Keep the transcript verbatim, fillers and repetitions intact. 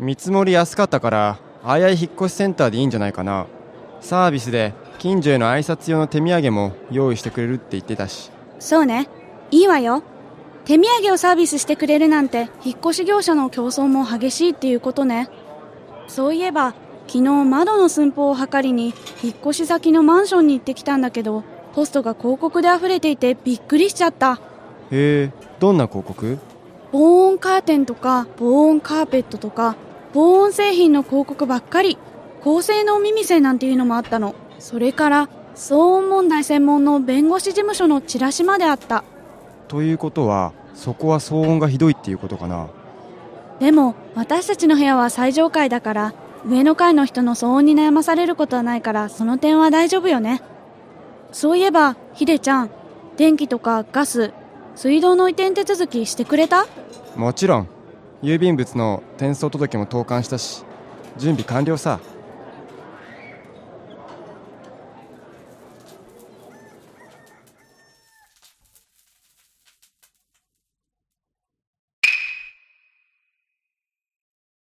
見積もり安かったからあやい引っ越しセンターでいいんじゃないかな。サービスで近所への挨拶用の手土産も用意してくれるって言ってたし。 そうね、いいわよ。手土産をサービスしてくれるなんて引っ越し業者の競争も激しいっていうことね。そういえば昨日窓の寸法を測りに引っ越し先のマンションに行ってきたんだけど、ポストが広告で溢れていてびっくりしちゃった。 へえ、どんな広告？ 防音カーテンとか防音カーペットとか防音製品の広告ばっかり。高性能耳栓なんていうのもあったの。それから騒音問題専門の弁護士事務所のチラシまであった。 ということはそこは騒音がひどいっていうことかな。 でも私たちの部屋は最上階だから上の階の人の騒音に悩まされることはないから、その点は大丈夫よね。そういえばひでちゃん、電気とかガス、水道の移転手続きしてくれた？ もちろん。郵便物の転送届も投函したし準備完了さ。